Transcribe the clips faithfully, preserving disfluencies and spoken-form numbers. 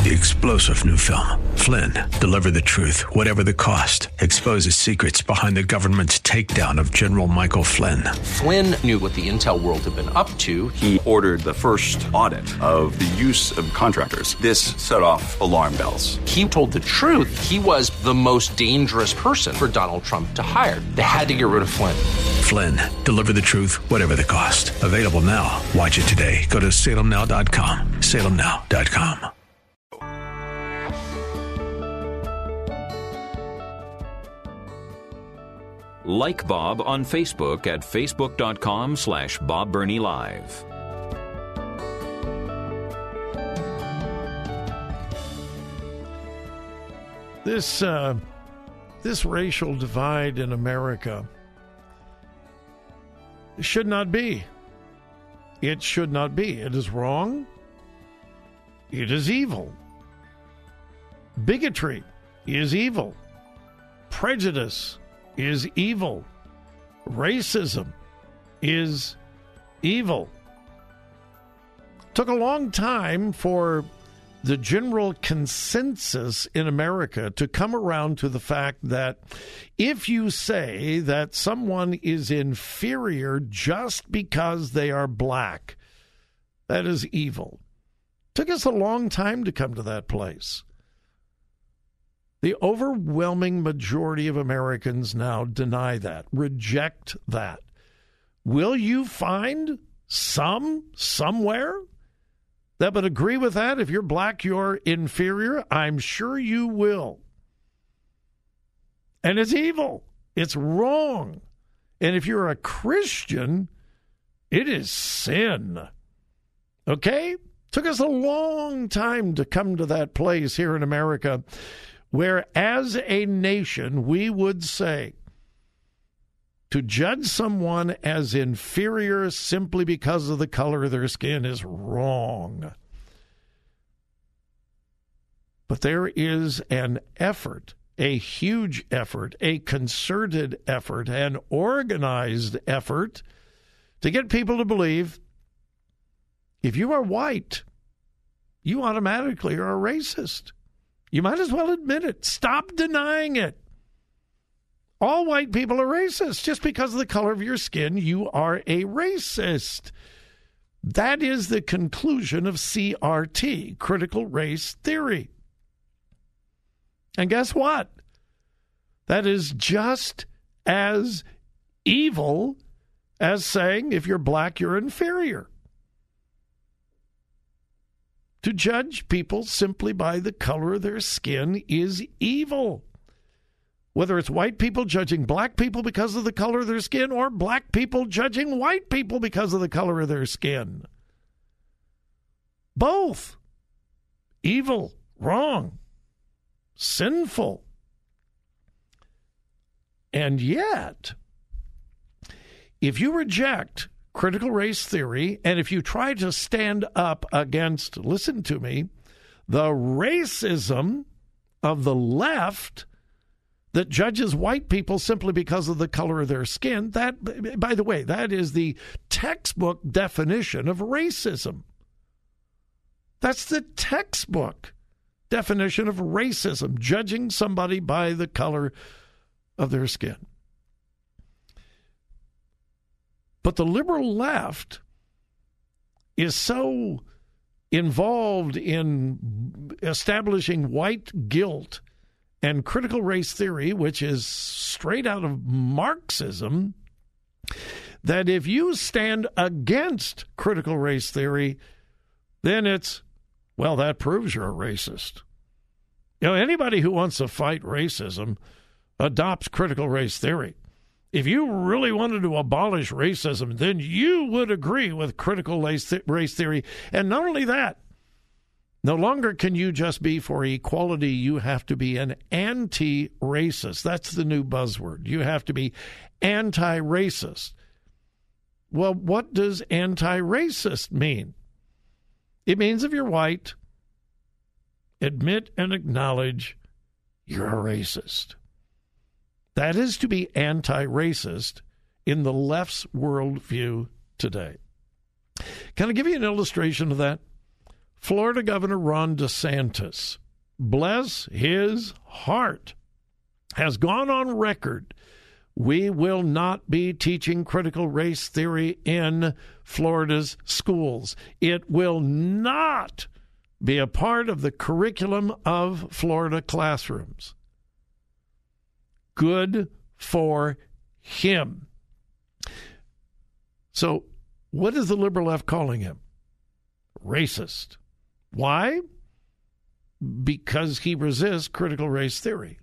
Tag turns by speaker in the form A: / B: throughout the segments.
A: The explosive new film, Flynn, deliver the truth, whatever the cost, exposes secrets behind the government's takedown of General Michael Flynn.
B: Flynn knew what the intel world had been up to.
C: He ordered the first audit of the use of contractors. This set off alarm bells.
B: He told the truth. He was the most dangerous person for Donald Trump to hire. They had to get rid of Flynn.
A: Flynn, deliver the truth, whatever the cost. Available now. Watch it today. Go to salem now dot com. salem now dot com.
D: Like Bob on Facebook at facebook.com slash Bob Burney Live.
E: This, uh, this racial divide in America should not be. It should not be. It is wrong. It is evil. Bigotry is evil. Prejudice is evil. Racism is evil. Took a long time for the general consensus in America to come around to the fact that if you say that someone is inferior just because they are black, that is evil. Took us a long time to come to that place. The overwhelming majority of Americans now deny that, reject that. Will you find some, somewhere, that would agree with that? If you're black, you're inferior? I'm sure you will. And it's evil. It's wrong. And if you're a Christian, it is sin. Okay? Took us a long time to come to that place here in America where, as a nation, we would say to judge someone as inferior simply because of the color of their skin is wrong. But there is an effort, a huge effort, a concerted effort, an organized effort to get people to believe if you are white, you automatically are a racist. You might as well admit it. Stop denying it. All white people are racist. Just because of the color of your skin, you are a racist. That is the conclusion of C R T, critical race theory. And guess what? That is just as evil as saying if you're black, you're inferior. To judge people simply by the color of their skin is evil. Whether it's white people judging black people because of the color of their skin or black people judging white people because of the color of their skin. Both. Evil, wrong, sinful. And yet, if you reject critical race theory, and if you try to stand up against, listen to me, the racism of the left that judges white people simply because of the color of their skin, that, by the way, that is the textbook definition of racism. That's the textbook definition of racism, judging somebody by the color of their skin. But the liberal left is so involved in establishing white guilt and critical race theory, which is straight out of Marxism, that if you stand against critical race theory, then it's, well, that proves you're a racist. You know, anybody who wants to fight racism adopts critical race theory. If you really wanted to abolish racism, then you would agree with critical race theory. And not only that, no longer can you just be for equality, you have to be an anti-racist. That's the new buzzword. You have to be anti-racist. Well, what does anti-racist mean? It means if you're white, admit and acknowledge you're a racist. That is to be anti-racist in the left's worldview today. Can I give you an illustration of that? Florida Governor Ron DeSantis, bless his heart, has gone on record. We will not be teaching critical race theory in Florida's schools. It will not be a part of the curriculum of Florida classrooms. Good for him. So, what is the liberal left calling him? Racist. Why? Because he resists critical race theory.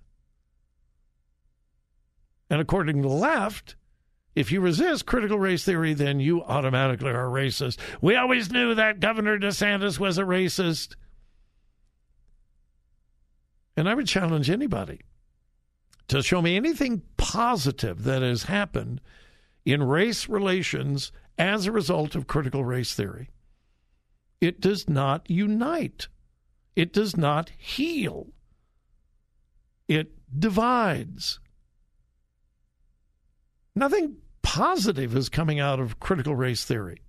E: And according to the left, if you resist critical race theory, then you automatically are a racist. We always knew that Governor DeSantis was a racist. And I would challenge anybody to show me anything positive that has happened in race relations as a result of critical race theory. It does not unite. It does not heal. It divides. Nothing positive is coming out of critical race theory.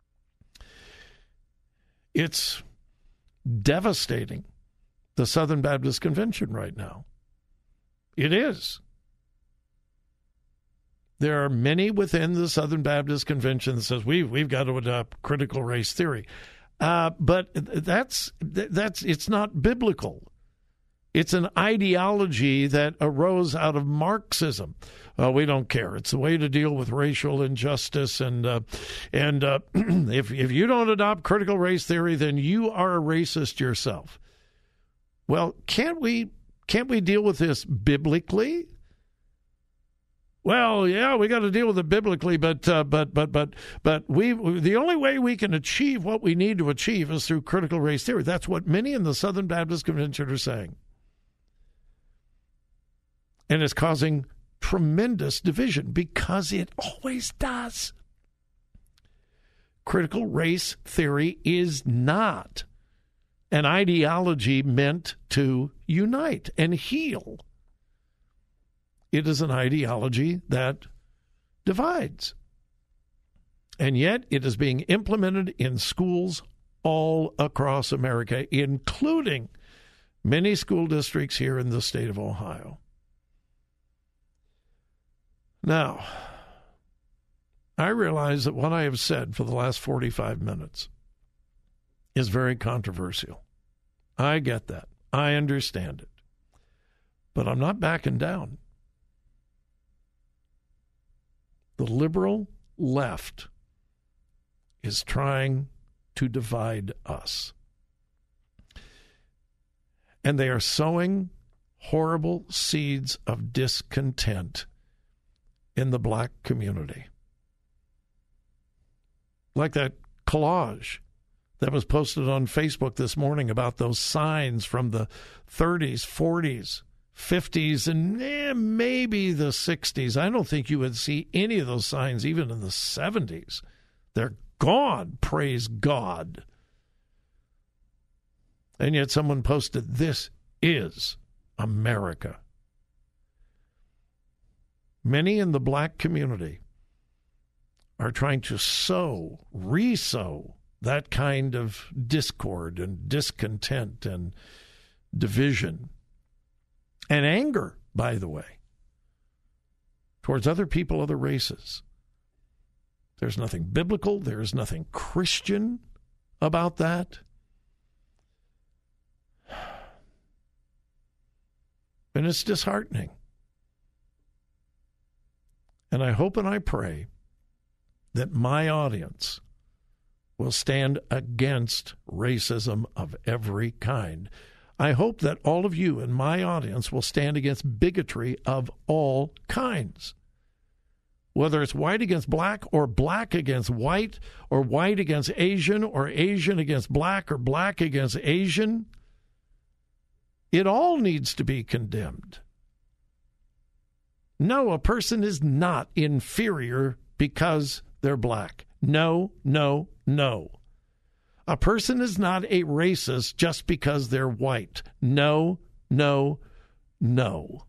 E: It's devastating the Southern Baptist Convention right now. It is. There are many within the Southern Baptist Convention that says we've we've got to adopt critical race theory, uh, but that's that's it's not biblical. It's an ideology that arose out of Marxism. Uh, we don't care. It's the way to deal with racial injustice, and uh, and uh, if if you don't adopt critical race theory, then you are a racist yourself. Well, can't we can't we deal with this biblically? Well, yeah, we got to deal with it biblically, but uh, but but but but we the only way we can achieve what we need to achieve is through critical race theory. That's what many in the Southern Baptist Convention are saying, and it's causing tremendous division because it always does. Critical race theory is not an ideology meant to unite and heal. It is an ideology that divides. And yet it is being implemented in schools all across America, including many school districts here in the state of Ohio. Now, I realize that what I have said for the last forty-five minutes is very controversial. I get that. I understand it. But I'm not backing down. The liberal left is trying to divide us. And they are sowing horrible seeds of discontent in the black community. Like that collage that was posted on Facebook this morning about those signs from the thirties, forties, fifties, and eh, maybe the sixties. I don't think you would see any of those signs even in the seventies. They're gone, praise God. And yet someone posted, "This is America." Many in the black community are trying to sow, re-sow that kind of discord and discontent and division and anger, by the way, towards other people, other races. There's nothing biblical. There is nothing Christian about that. And it's disheartening. And I hope and I pray that my audience will stand against racism of every kind. I hope that all of you in my audience will stand against bigotry of all kinds. Whether it's white against black or black against white or white against Asian or Asian against black or black against Asian, it all needs to be condemned. No, a person is not inferior because they're black. No, no, no. A person is not a racist just because they're white. No, no, no.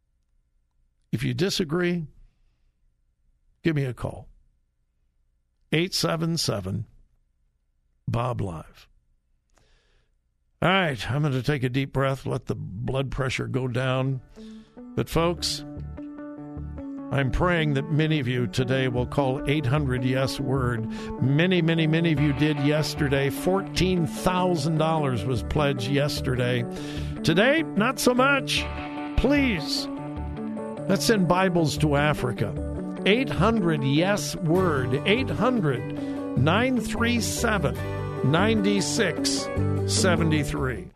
E: If you disagree, give me a call. eight seven seven, Bob Live. All right, I'm going to take a deep breath, let the blood pressure go down. But folks, I'm praying that many of you today will call eight hundred yes word. Many, many, many of you did yesterday. fourteen thousand dollars was pledged yesterday. Today, not so much. Please, let's send Bibles to Africa. eight hundred yes word. eight hundred nine three seven nine six seven three.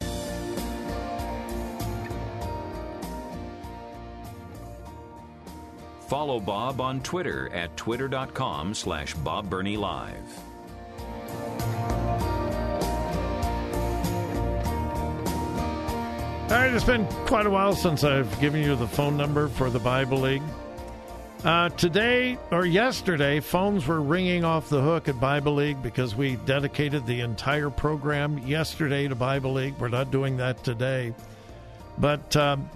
D: Follow Bob on Twitter at twitter.com slash Bob Burney Live.
E: All right, it's been quite a while since I've given you the phone number for the Bible League. Uh, today, or yesterday, phones were ringing off the hook at Bible League because we dedicated the entire program yesterday to Bible League. We're not doing that today. But um,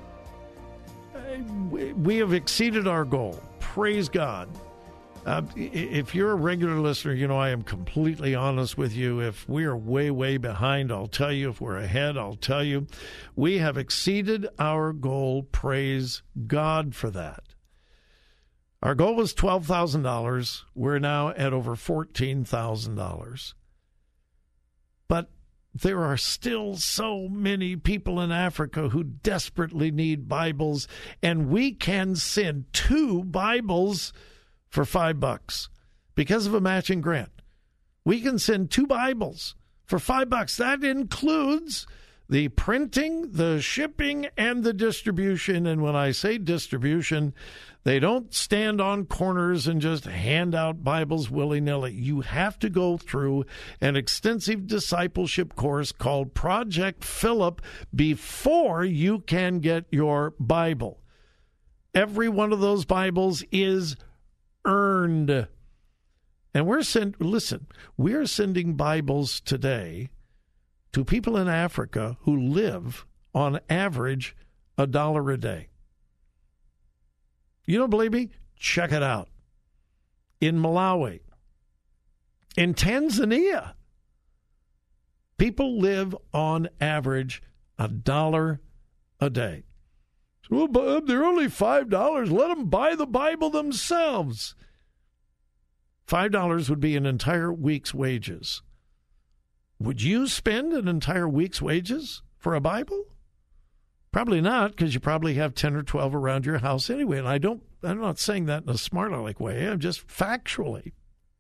E: we have exceeded our goal. Praise God. Uh, if you're a regular listener, you know I am completely honest with you. If we are way, way behind, I'll tell you. If we're ahead, I'll tell you. We have exceeded our goal. Praise God for that. Our goal was twelve thousand dollars. We're now at over fourteen thousand dollars. But there are still so many people in Africa who desperately need Bibles, and we can send two Bibles for five bucks because of a matching grant. We can send two Bibles for five bucks. That includes the printing, the shipping, and the distribution. And when I say distribution, they don't stand on corners and just hand out Bibles willy-nilly. You have to go through an extensive discipleship course called Project Philip before you can get your Bible. Every one of those Bibles is earned. And we're send listen, we're sending Bibles today to people in Africa who live on average a dollar a day. You don't believe me? Check it out. In Malawi, in Tanzania, people live on average a dollar a day. Well, Bob, they're only five dollars. Let them buy the Bible themselves. five dollars would be an entire week's wages. Would you spend an entire week's wages for a Bible? Probably not, because you probably have ten or twelve around your house anyway. And I don't, I'm not saying that in a smart-aleck way. I'm just factually.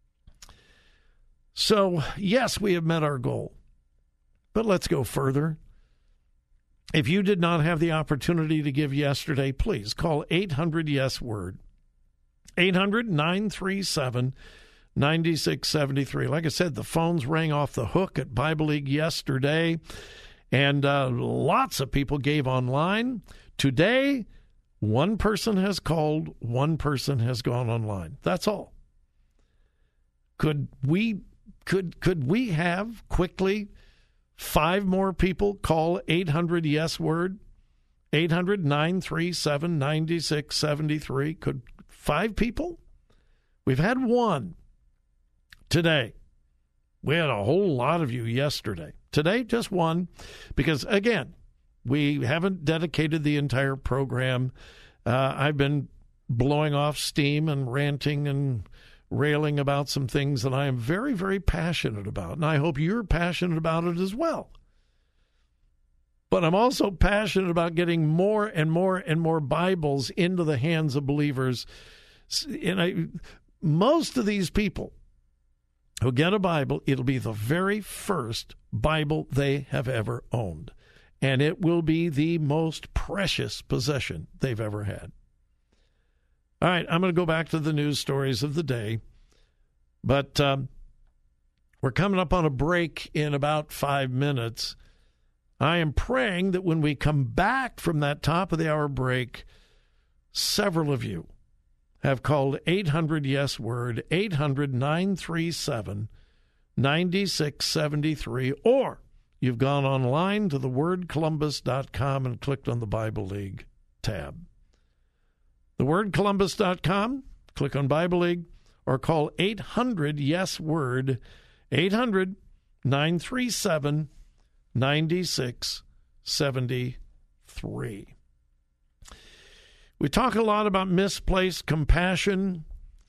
E: So, yes, we have met our goal. But let's go further. If you did not have the opportunity to give yesterday, please call eight hundred yes word. eight hundred nine three seven nine six seven three. Like I said, the phones rang off the hook at Bible League yesterday, and uh, lots of people gave online. Today, one person has called, one person has gone online. That's all. Could we could could we have quickly five more people call eight hundred yes word? eight hundred nine three seven nine six seven three. Could five people? We've had one today. We had a whole lot of you yesterday. Today, just one, because, again, we haven't dedicated the entire program. Uh, I've been blowing off steam and ranting and railing about some things that I am very, very passionate about, and I hope you're passionate about it as well. But I'm also passionate about getting more and more and more Bibles into the hands of believers. And I, most of these people who get a Bible, it'll be the very first Bible they have ever owned. And it will be the most precious possession they've ever had. All right, I'm going to go back to the news stories of the day. But um, we're coming up on a break in about five minutes. I am praying that when we come back from that top of the hour break, several of you have called eight hundred yes word, eight hundred nine three seven nine six seven three, or you've gone online to the word columbus dot com and clicked on the Bible League tab. the word columbus dot com, click on Bible League, or call eight hundred yes word, eight hundred nine three seven nine six seven three. We talk a lot about misplaced compassion.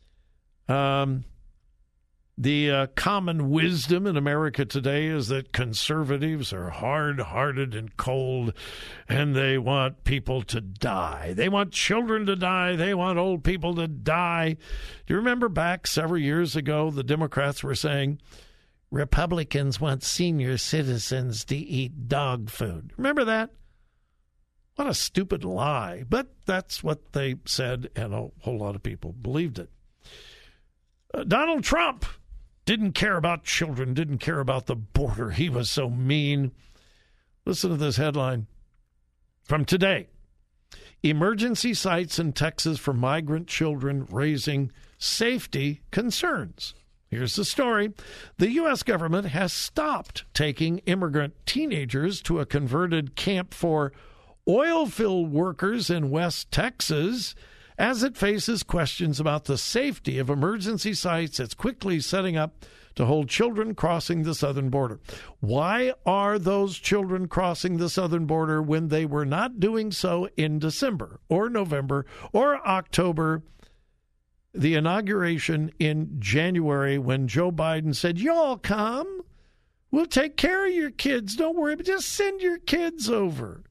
E: Um, the uh, common wisdom in America today is that conservatives are hard-hearted and cold, and they want people to die. They want children to die. They want old people to die. Do you remember back several years ago, the Democrats were saying, Republicans want senior citizens to eat dog food? Remember that? What a stupid lie. But that's what they said, and a whole lot of people believed it. Uh, Donald Trump didn't care about children, didn't care about the border. He was so mean. Listen to this headline from today. Emergency sites in Texas for migrant children raising safety concerns. Here's the story. The U S government has stopped taking immigrant teenagers to a converted camp for oil field workers in West Texas as it faces questions about the safety of emergency sites it's quickly setting up to hold children crossing the southern border. Why are those children crossing the southern border when they were not doing so in December or November or October? The inauguration in January when Joe Biden said, y'all come, we'll take care of your kids, don't worry, but just send your kids over.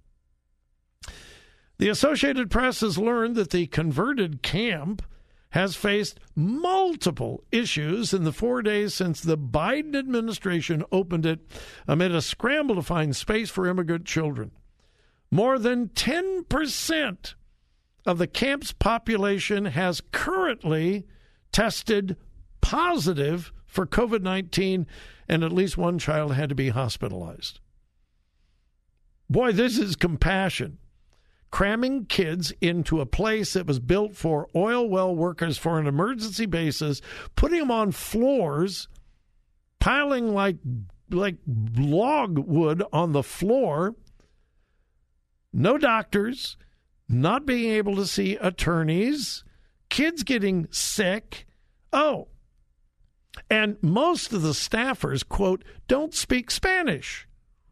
E: The Associated Press has learned that the converted camp has faced multiple issues in the four days since the Biden administration opened it amid a scramble to find space for immigrant children. More than ten percent of the camp's population has currently tested positive for covid nineteen, and at least one child had to be hospitalized. Boy, this is compassion. Cramming kids into a place that was built for oil well workers for an emergency basis, putting them on floors, piling like like log wood on the floor, no doctors, not being able to see attorneys, kids getting sick. Oh, and most of the staffers, quote, don't speak Spanish,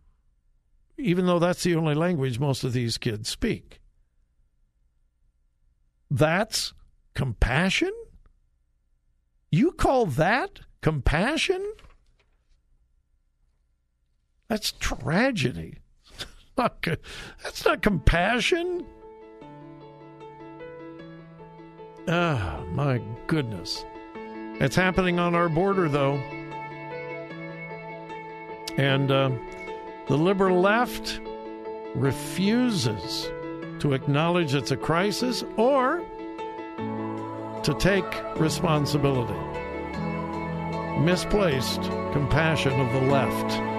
E: even though that's the only language most of these kids speak. That's compassion? You call that compassion? That's tragedy. That's not compassion. Ah, my goodness. It's happening on our border, though. And uh, the liberal left refuses to acknowledge it's a crisis or to take responsibility. Misplaced compassion of the left.